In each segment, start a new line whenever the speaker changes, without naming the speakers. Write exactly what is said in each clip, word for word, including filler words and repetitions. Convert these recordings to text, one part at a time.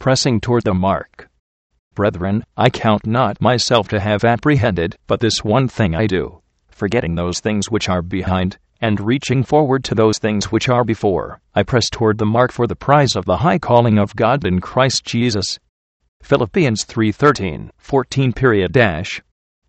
pressing toward the mark. Brethren, I count not myself to have apprehended, but this one thing I do, forgetting those things which are behind, and reaching forward to those things which are before, I press toward the mark for the prize of the high calling of God in Christ Jesus. Philippians three thirteen, fourteen period dash.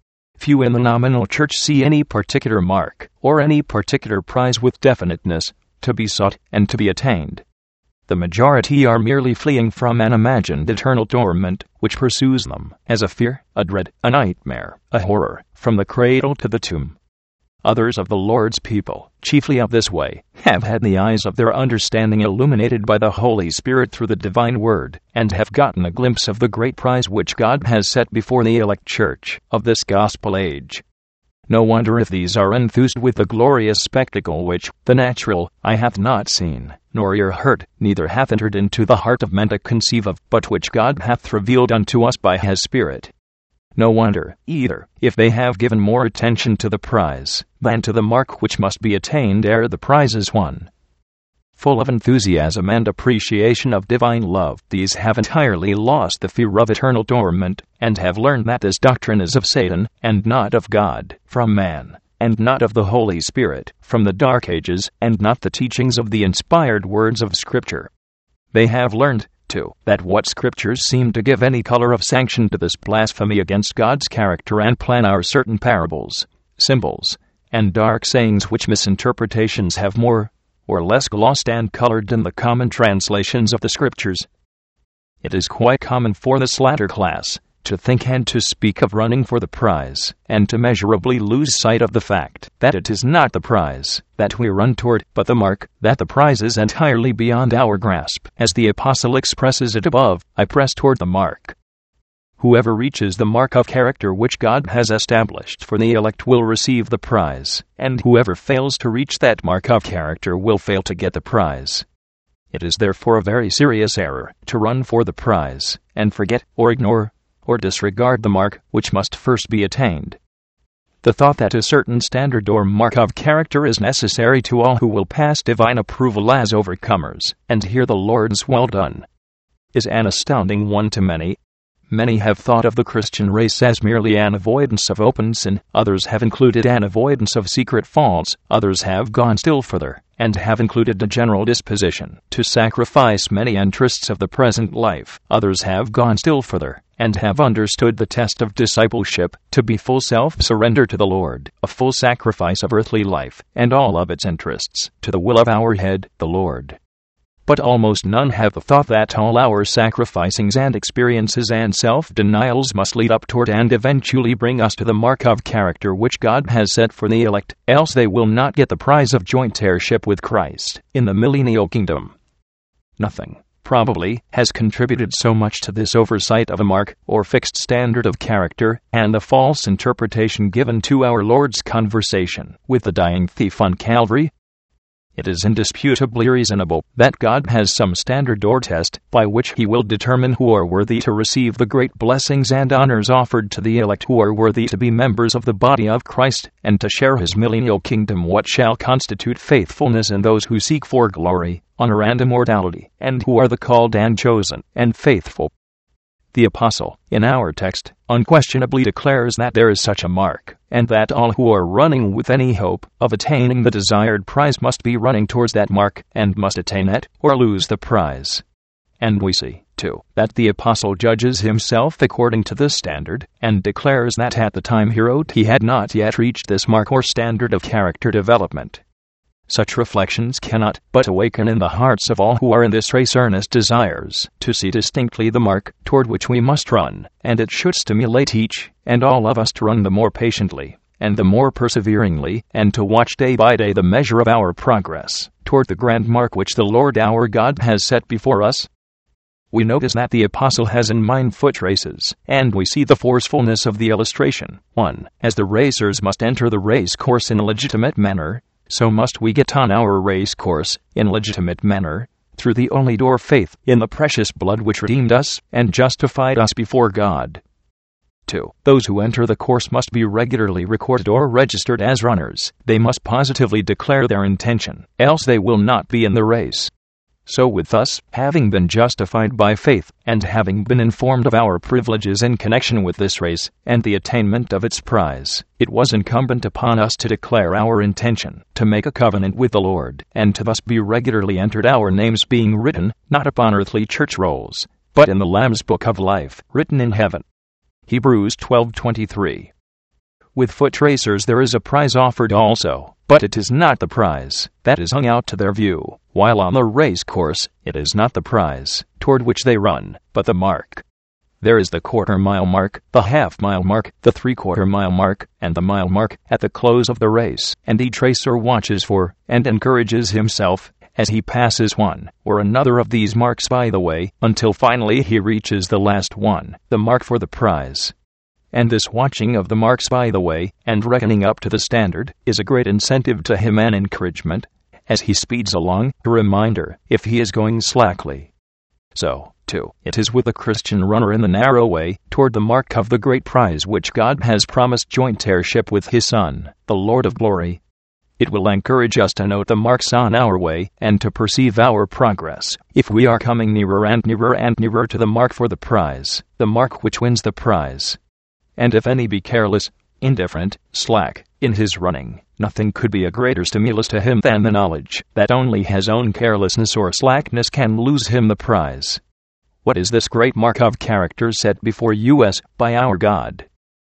Few in the nominal church see any particular mark, or any particular prize with definiteness, to be sought and to be attained. The majority are merely fleeing from an imagined eternal torment, which pursues them, as a fear, a dread, a nightmare, a horror, from the cradle to the tomb. Others of the Lord's people, chiefly of this way, have had the eyes of their understanding illuminated by the Holy Spirit through the divine word, and have gotten a glimpse of the great prize which God has set before the elect church of this gospel age. No wonder if these are enthused with the glorious spectacle which, the natural eye hath not seen, nor ear heard, neither hath entered into the heart of man to conceive of, but which God hath revealed unto us by his Spirit. No wonder, either, if they have given more attention to the prize than to the mark which must be attained ere the prize is won. Full of enthusiasm and appreciation of divine love, these have entirely lost the fear of eternal torment, and have learned that this doctrine is of Satan, and not of God, from man, and not of the Holy Spirit, from the dark ages, and not the teachings of the inspired words of Scripture. They have learned, too, that what Scriptures seem to give any color of sanction to this blasphemy against God's character and plan are certain parables, symbols, and dark sayings which misinterpretations have more or less glossed and colored in the common translations of the Scriptures. It is quite common for this latter class to think and to speak of running for the prize, and to measurably lose sight of the fact that it is not the prize that we run toward, but the mark, that the prize is entirely beyond our grasp. As the Apostle expresses it above, I press toward the mark. Whoever reaches the mark of character which God has established for the elect will receive the prize, and whoever fails to reach that mark of character will fail to get the prize. It is therefore a very serious error to run for the prize, and forget, or ignore, or disregard the mark which must first be attained. The thought that a certain standard or mark of character is necessary to all who will pass divine approval as overcomers, and hear the Lord's well done, is an astounding one to many. Many have thought of the Christian race as merely an avoidance of open sin, others have included an avoidance of secret faults, others have gone still further, and have included a general disposition to sacrifice many interests of the present life, others have gone still further, and have understood the test of discipleship to be full self-surrender to the Lord, a full sacrifice of earthly life, and all of its interests, to the will of our head, the Lord. But almost none have the thought that all our sacrificings and experiences and self-denials must lead up toward and eventually bring us to the mark of character which God has set for the elect, else they will not get the prize of joint heirship with Christ in the millennial kingdom. Nothing, probably, has contributed so much to this oversight of a mark or fixed standard of character and the false interpretation given to our Lord's conversation with the dying thief on Calvary. It is indisputably reasonable that God has some standard or test by which he will determine who are worthy to receive the great blessings and honors offered to the elect who are worthy to be members of the body of Christ and to share his millennial kingdom, what shall constitute faithfulness in those who seek for glory, honor, and immortality, and who are the called and chosen and faithful. The Apostle, in our text, unquestionably declares that there is such a mark, and that all who are running with any hope of attaining the desired prize must be running towards that mark, and must attain it, or lose the prize. And we see, too, that the Apostle judges himself according to this standard, and declares that at the time he wrote he had not yet reached this mark or standard of character development. Such reflections cannot but awaken in the hearts of all who are in this race earnest desires to see distinctly the mark toward which we must run, and it should stimulate each and all of us to run the more patiently, and the more perseveringly, and to watch day by day the measure of our progress toward the grand mark which the Lord our God has set before us. We notice that the Apostle has in mind foot races, and we see the forcefulness of the illustration. one. As the racers must enter the race course in a legitimate manner, so must we get on our race course in legitimate manner, through the only door faith in the precious blood which redeemed us and justified us before God. two. Those who enter the course must be regularly recorded or registered as runners. They must positively declare their intention, else they will not be in the race. So with us, having been justified by faith, and having been informed of our privileges in connection with this race, and the attainment of its prize, it was incumbent upon us to declare our intention, to make a covenant with the Lord, and to thus be regularly entered, our names being written, not upon earthly church rolls, but in the Lamb's book of life, written in heaven. Hebrews twelve twenty-three. With foot racers there is a prize offered also, but it is not the prize that is hung out to their view, while on the race course it is not the prize toward which they run, but the mark. There is the quarter-mile mark, the half-mile mark, the three-quarter-mile mark, and the mile mark at the close of the race, and each racer watches for, and encourages himself, as he passes one or another of these marks by the way, until finally he reaches the last one, the mark for the prize. And this watching of the marks by the way, and reckoning up to the standard, is a great incentive to him and encouragement, as he speeds along, a reminder, if he is going slackly. So, too, it is with the Christian runner in the narrow way, toward the mark of the great prize which God has promised joint heirship with His Son, the Lord of glory. It will encourage us to note the marks on our way, and to perceive our progress, if we are coming nearer and nearer and nearer to the mark for the prize, the mark which wins the prize. And if any be careless, indifferent, slack, in his running, nothing could be a greater stimulus to him than the knowledge that only his own carelessness or slackness can lose him the prize. What is this great mark of character set before us by our God?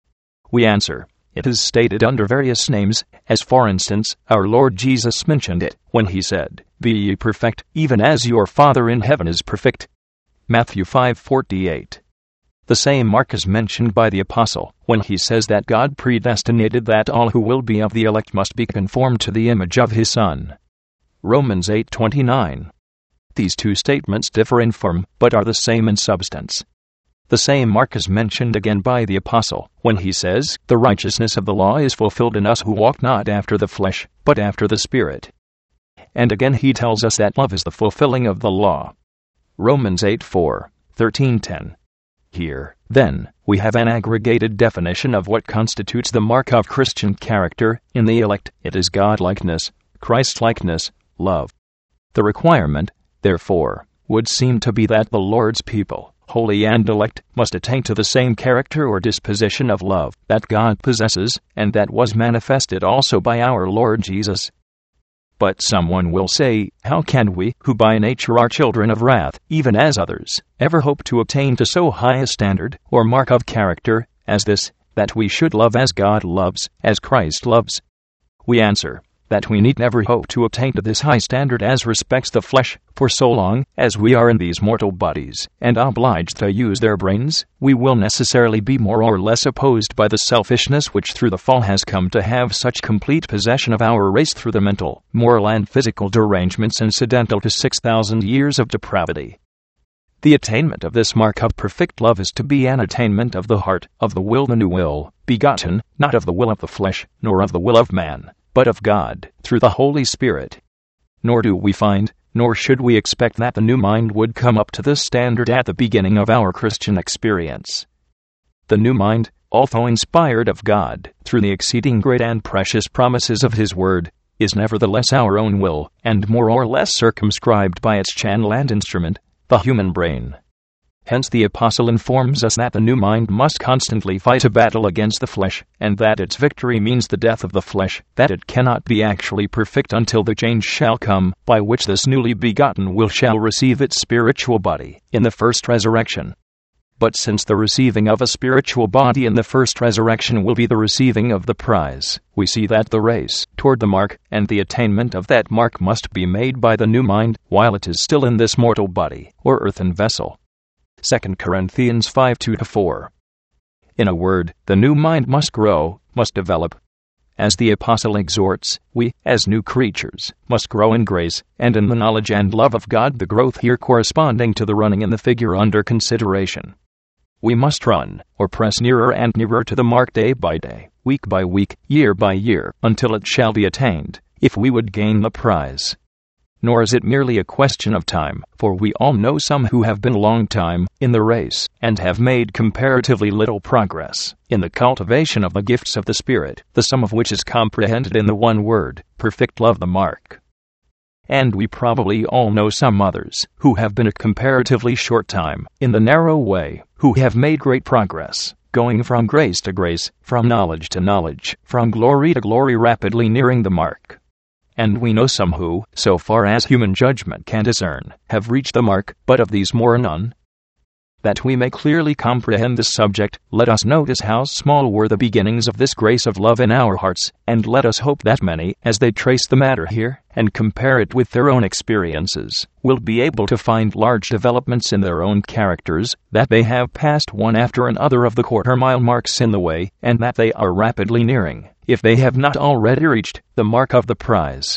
We answer, it is stated under various names, as for instance, our Lord Jesus mentioned it, when He said, Be ye perfect, even as your Father in heaven is perfect. Matthew five forty-eight. The same mark is mentioned by the Apostle, when he says that God predestinated that all who will be of the elect must be conformed to the image of His Son. Romans eight twenty-nine. These two statements differ in form, but are the same in substance. The same mark is mentioned again by the Apostle, when he says, The righteousness of the law is fulfilled in us who walk not after the flesh, but after the Spirit. And again he tells us that love is the fulfilling of the law. Romans eight four, thirteen ten. Here, then, we have an aggregated definition of what constitutes the mark of Christian character. In the elect, it is God-likeness, Christ-likeness, love. The requirement, therefore, would seem to be that the Lord's people, holy and elect, must attain to the same character or disposition of love that God possesses, and that was manifested also by our Lord Jesus. But someone will say, how can we, who by nature are children of wrath, even as others, ever hope to attain to so high a standard, or mark of character, as this, that we should love as God loves, as Christ loves? We answer, that we need never hope to attain to this high standard as respects the flesh, for so long as we are in these mortal bodies, and obliged to use their brains, we will necessarily be more or less opposed by the selfishness which through the fall has come to have such complete possession of our race through the mental, moral and physical derangements incidental to six thousand years of depravity. The attainment of this mark of perfect love is to be an attainment of the heart, of the will, the new will, begotten, not of the will of the flesh, nor of the will of man, but of God, through the Holy Spirit. Nor do we find, nor should we expect that the new mind would come up to this standard at the beginning of our Christian experience. The new mind, although inspired of God, through the exceeding great and precious promises of His Word, is nevertheless our own will, and more or less circumscribed by its channel and instrument, the human brain. Hence the Apostle informs us that the new mind must constantly fight a battle against the flesh, and that its victory means the death of the flesh, that it cannot be actually perfect until the change shall come, by which this newly begotten will shall receive its spiritual body, in the first resurrection. But since the receiving of a spiritual body in the first resurrection will be the receiving of the prize, we see that the race toward the mark, and the attainment of that mark must be made by the new mind, while it is still in this mortal body, or earthen vessel. Second Corinthians five two to four. In a word, the new mind must grow, must develop. As the Apostle exhorts, we, as new creatures, must grow in grace, and in the knowledge and love of God, the growth here corresponding to the running in the figure under consideration. We must run, or press nearer and nearer to the mark day by day, week by week, year by year, until it shall be attained, if we would gain the prize. Nor is it merely a question of time, for we all know some who have been a long time in the race, and have made comparatively little progress in the cultivation of the gifts of the Spirit, the sum of which is comprehended in the one word, perfect love, the mark. and we probably all know some others who have been a comparatively short time in the narrow way, who have made great progress, going from grace to grace, from knowledge to knowledge, from glory to glory, rapidly nearing the mark. And we know some who, so far as human judgment can discern, have reached the mark, but of these more none. That we may clearly comprehend this subject, let us notice how small were the beginnings of this grace of love in our hearts, and let us hope that many, as they trace the matter here, and compare it with their own experiences, will be able to find large developments in their own characters, that they have passed one after another of the quarter-mile marks in the way, and that they are rapidly nearing, if they have not already reached, the mark of the prize.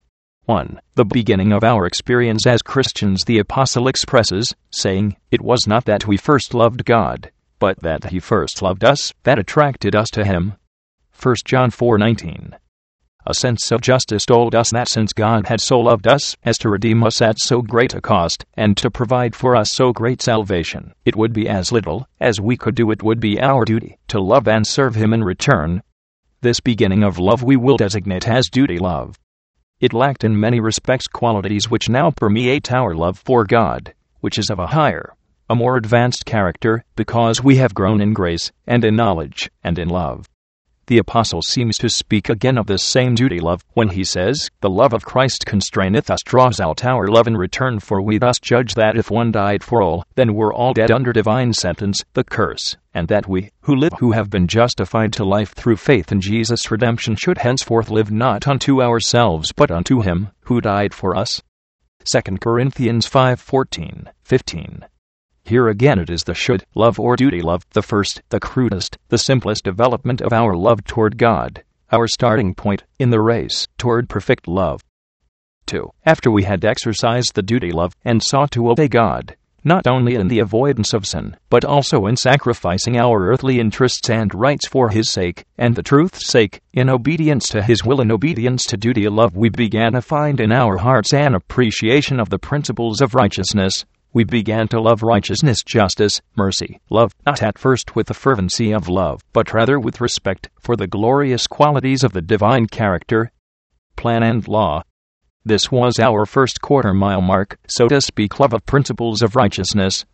one. The beginning of our experience as Christians the Apostle expresses, saying, "It was not that we first loved God, but that He first loved us, that attracted us to Him." First John four nineteen. A sense of justice told us that since God had so loved us as to redeem us at so great a cost, and to provide for us so great salvation, it would be as little as we could do it would be our duty to love and serve Him in return. This beginning of love we will designate as duty love. It lacked in many respects qualities which now permeate our love for God, which is of a higher, a more advanced character, because we have grown in grace, and in knowledge, and in love. The Apostle seems to speak again of this same duty love, when he says, "The love of Christ constraineth us," draws out our love in return, for we thus judge that if one died for all, then we're all dead under divine sentence, the curse, and that we, who live, who have been justified to life through faith in Jesus' redemption, should henceforth live not unto ourselves but unto Him, who died for us. Second Corinthians five fourteen, fifteen. Here again it is the should love or duty love, the first, the crudest, the simplest development of our love toward God, our starting point in the race toward perfect love. two. After we had exercised the duty love and sought to obey God, not only in the avoidance of sin, but also in sacrificing our earthly interests and rights for His sake, and the truth's sake, in obedience to His will and obedience to duty love, we began to find in our hearts an appreciation of the principles of righteousness. We began to love righteousness, justice, mercy, love, not at first with the fervency of love, but rather with respect for the glorious qualities of the divine character, plan, and law. This was our first quarter-mile mark, so to speak, love of principles of righteousness.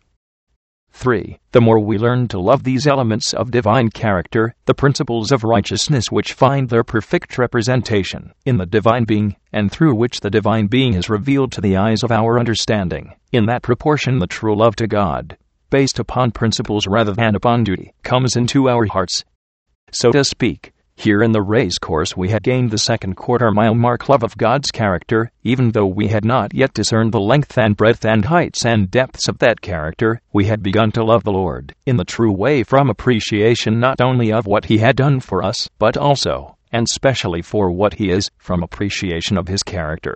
three. The more we learn to love these elements of divine character, the principles of righteousness which find their perfect representation in the divine being, and through which the divine being is revealed to the eyes of our understanding, in that proportion the true love to God, based upon principles rather than upon duty, comes into our hearts. So to speak, here in the race course we had gained the second quarter-mile mark, love of God's character, even though we had not yet discerned the length and breadth and heights and depths of that character. We had begun to love the Lord in the true way, from appreciation not only of what He had done for us, but also, and specially for what He is, from appreciation of His character.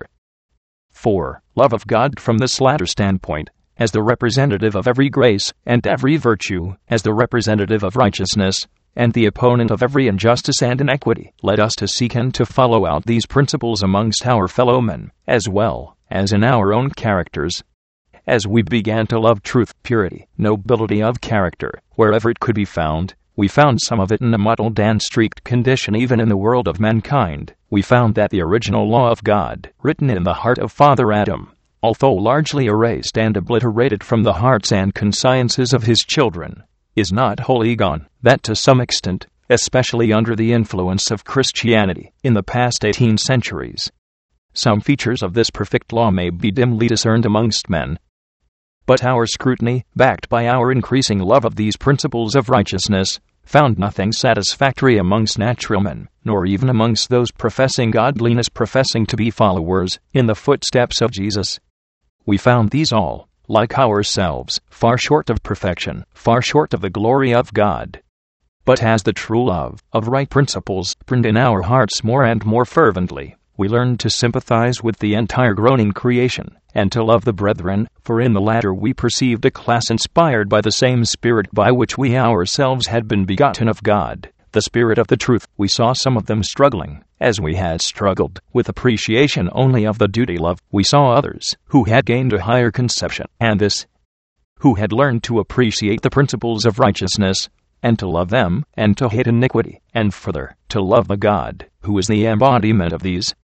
four. Love of God from this latter standpoint, as the representative of every grace and every virtue, as the representative of righteousness, and the opponent of every injustice and inequity, led us to seek and to follow out these principles amongst our fellow men, as well as in our own characters. As we began to love truth, purity, nobility of character, wherever it could be found, we found some of it in a muddled and streaked condition even in the world of mankind. We found that the original law of God, written in the heart of Father Adam, although largely erased and obliterated from the hearts and consciences of his children, is not wholly gone, that to some extent, especially under the influence of Christianity in the past eighteen centuries, some features of this perfect law may be dimly discerned amongst men. But our scrutiny, backed by our increasing love of these principles of righteousness, found nothing satisfactory amongst natural men, nor even amongst those professing godliness, professing to be followers in the footsteps of Jesus. We found these all, like ourselves, far short of perfection, far short of the glory of God. But as the true love of right principles burned in our hearts more and more fervently, we learned to sympathize with the entire groaning creation, and to love the brethren, for in the latter we perceived a class inspired by the same Spirit by which we ourselves had been begotten of God, the Spirit of the truth. We saw some of them struggling, as we had struggled, with appreciation only of the duty love. We saw others who had gained a higher conception, and this, who had learned to appreciate the principles of righteousness, and to love them, and to hate iniquity, and further, to love the God, who is the embodiment of these.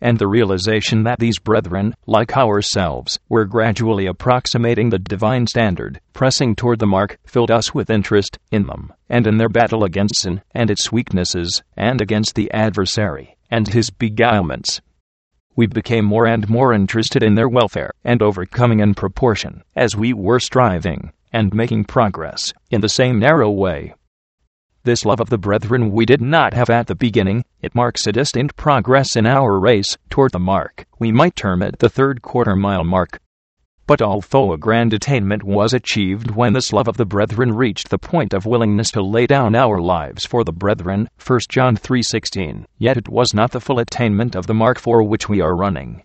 and the realization that these brethren, like ourselves, were gradually approximating the divine standard, pressing toward the mark, filled us with interest in them, and in their battle against sin and its weaknesses, and against the adversary and his beguilements. We became more and more interested in their welfare, and overcoming in proportion as we were striving and making progress in the same narrow way. This love of the brethren we did not have at the beginning. It marks a distinct progress in our race toward the mark. We might term it the third quarter-mile mark. But although a grand attainment was achieved when this love of the brethren reached the point of willingness to lay down our lives for the brethren, First John three sixteen, yet it was not the full attainment of the mark for which we are running.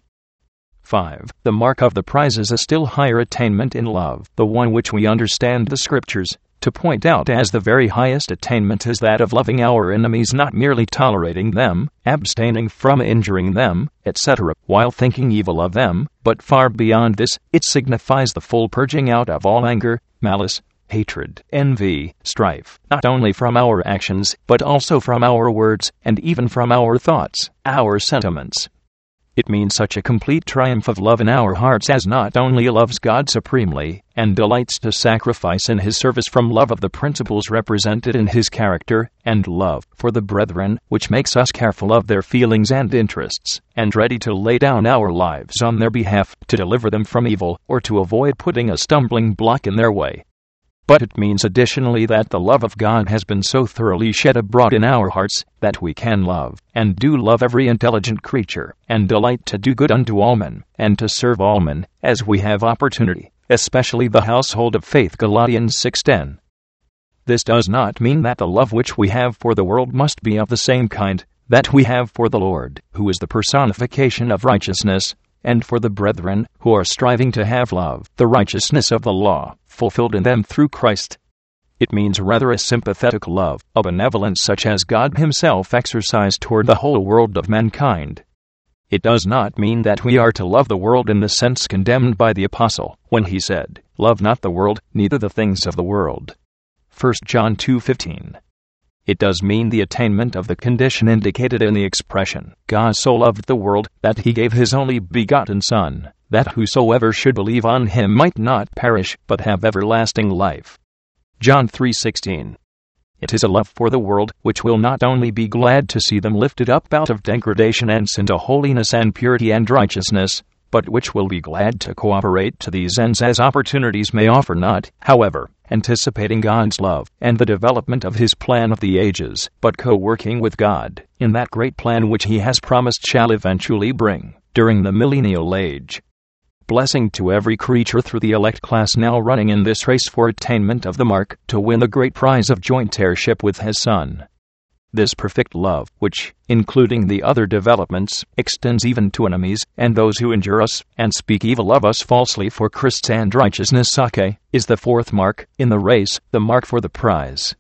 five. The mark of the prize is a still higher attainment in love, the one which we understand the Scriptures to point out as the very highest attainment is that of loving our enemies, not merely tolerating them, abstaining from injuring them, et cetera, while thinking evil of them, but far beyond this, it signifies the full purging out of all anger, malice, hatred, envy, strife, not only from our actions, but also from our words, and even from our thoughts, our sentiments. It means such a complete triumph of love in our hearts as not only loves God supremely, and delights to sacrifice in His service from love of the principles represented in His character, and love for the brethren, which makes us careful of their feelings and interests, and ready to lay down our lives on their behalf, to deliver them from evil, or to avoid putting a stumbling block in their way. But it means additionally that the love of God has been so thoroughly shed abroad in our hearts, that we can love, and do love every intelligent creature, and delight to do good unto all men, and to serve all men, as we have opportunity, especially the household of faith. Galatians six ten. This does not mean that the love which we have for the world must be of the same kind that we have for the Lord, who is the personification of righteousness, and for the brethren, who are striving to have love, the righteousness of the law, fulfilled in them through Christ. It means rather a sympathetic love, a benevolence such as God Himself exercised toward the whole world of mankind. It does not mean that we are to love the world in the sense condemned by the Apostle, when he said, "Love not the world, neither the things of the world." First John two fifteen. It does mean the attainment of the condition indicated in the expression, "God so loved the world, that He gave His only begotten Son, that whosoever should believe on Him might not perish, but have everlasting life." John three sixteen. It is a love for the world, which will not only be glad to see them lifted up out of degradation and sin to holiness and purity and righteousness, but which will be glad to cooperate to these ends as opportunities may offer, not, however, anticipating God's love and the development of His plan of the ages, but co-working with God in that great plan which He has promised shall eventually bring, during the millennial age, blessing to every creature through the elect class now running in this race for attainment of the mark, to win the great prize of joint heirship with His Son. This perfect love, which, including the other developments, extends even to enemies, and those who injure us, and speak evil of us falsely for Christ and righteousness' sake, is the fourth mark in the race, the mark for the prize.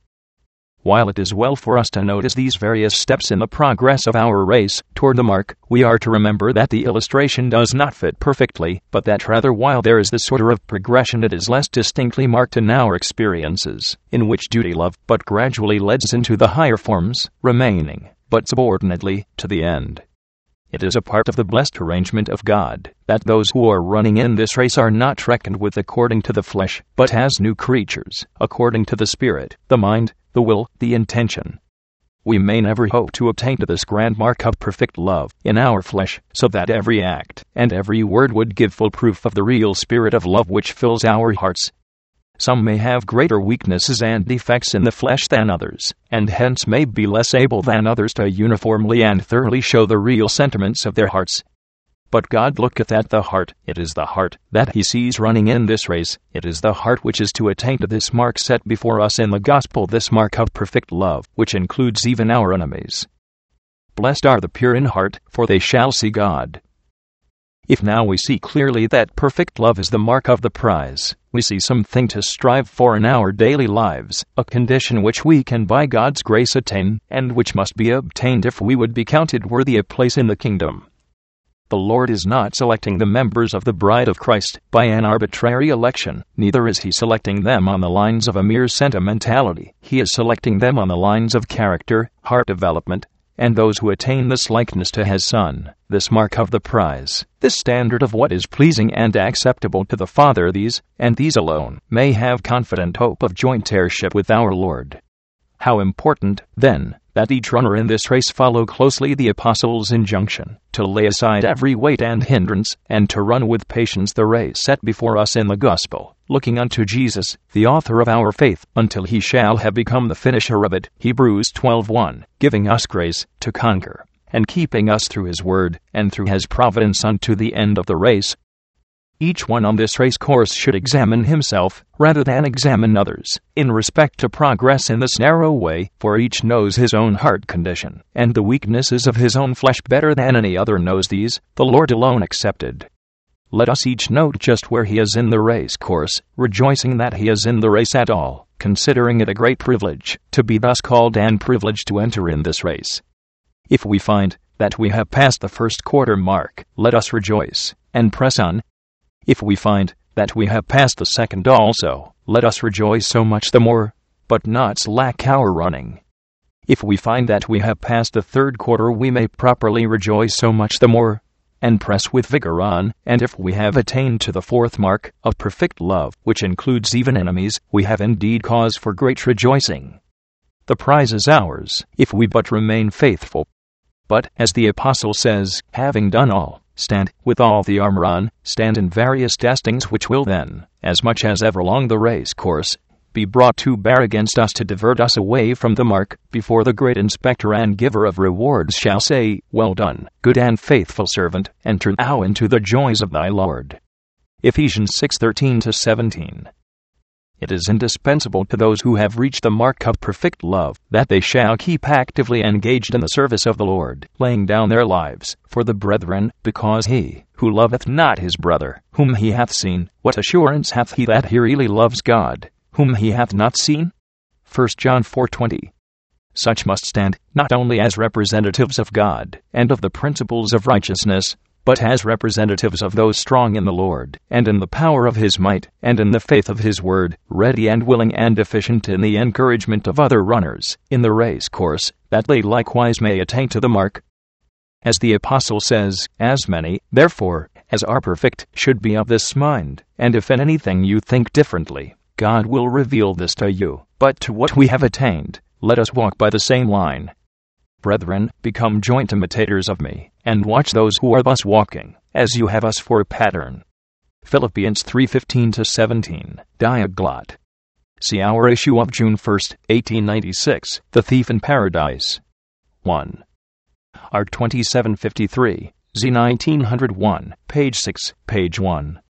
While it is well for us to notice these various steps in the progress of our race toward the mark, we are to remember that the illustration does not fit perfectly, but that rather while there is this order of progression it is less distinctly marked in our experiences, in which duty love but gradually leads into the higher forms, remaining, but subordinately, to the end. It is a part of the blessed arrangement of God, that those who are running in this race are not reckoned with according to the flesh, but as new creatures, according to the Spirit, the mind, the will, the intention. We may never hope to attain to this grand mark of perfect love in our flesh, so that every act and every word would give full proof of the real spirit of love which fills our hearts. Some may have greater weaknesses and defects in the flesh than others, and hence may be less able than others to uniformly and thoroughly show the real sentiments of their hearts. But God looketh at the heart. It is the heart that He sees running in this race. It is the heart which is to attain to this mark set before us in the gospel, this mark of perfect love, which includes even our enemies. Blessed are the pure in heart, for they shall see God. If now we see clearly that perfect love is the mark of the prize, we see something to strive for in our daily lives, a condition which we can by God's grace attain, and which must be obtained if we would be counted worthy a place in the kingdom. The Lord is not selecting the members of the bride of Christ by an arbitrary election, neither is He selecting them on the lines of a mere sentimentality. He is selecting them on the lines of character, heart development, and those who attain this likeness to his Son, this mark of the prize, this standard of what is pleasing and acceptable to the Father, these, and these alone, may have confident hope of joint heirship with our Lord. How important, then, that each runner in this race follow closely the Apostles' injunction, to lay aside every weight and hindrance, and to run with patience the race set before us in the gospel, looking unto Jesus, the author of our faith, until he shall have become the finisher of it, Hebrews twelve one, giving us grace to conquer, and keeping us through his word, and through his providence unto the end of the race. Each one on this race course should examine himself, rather than examine others, in respect to progress in this narrow way, for each knows his own heart condition, and the weaknesses of his own flesh better than any other knows, these, the Lord alone excepted. Let us each note just where he is in the race course, rejoicing that he is in the race at all, considering it a great privilege, to be thus called and privileged to enter in this race. If we find that we have passed the first quarter mark, let us rejoice, and press on. If we find that we have passed the second also, let us rejoice so much the more, but not slack our running. If we find that we have passed the third quarter, we may properly rejoice so much the more, and press with vigor on. And if we have attained to the fourth mark, of perfect love, which includes even enemies, we have indeed cause for great rejoicing. The prize is ours, if we but remain faithful. But, as the Apostle says, having done all, stand, with all the armor on, stand in various testings which will then, as much as ever along the race course, be brought to bear against us to divert us away from the mark, before the great inspector and giver of rewards shall say, Well done, good and faithful servant, enter thou into the joys of thy Lord. Ephesians six thirteen to seventeen. It is indispensable to those who have reached the mark of perfect love, that they shall keep actively engaged in the service of the Lord, laying down their lives for the brethren, because he, who loveth not his brother, whom he hath seen, what assurance hath he that he really loves God, whom he hath not seen? First John four twenty. Such must stand, not only as representatives of God, and of the principles of righteousness, but as representatives of those strong in the Lord, and in the power of his might, and in the faith of his word, ready and willing and efficient in the encouragement of other runners, in the race course, that they likewise may attain to the mark. As the Apostle says, As many, therefore, as are perfect, should be of this mind, and if in anything you think differently, God will reveal this to you. But to what we have attained, let us walk by the same line. Brethren, become joint imitators of me, and watch those who are thus walking, as you have us for a pattern. Philippians three fifteen to seventeen, Diaglott. See our issue of June first, eighteen ninety-six, The Thief in Paradise. one. R twenty-seven fifty-three, Z nineteen oh one, page six, page one.